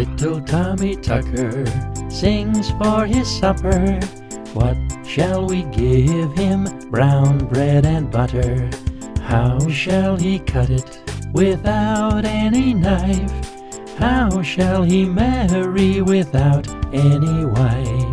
Little Tommy Tucker sings for his supper. What shall we give him? Brown bread and butter. How shall he cut it without any knife? How shall he marry without any wife?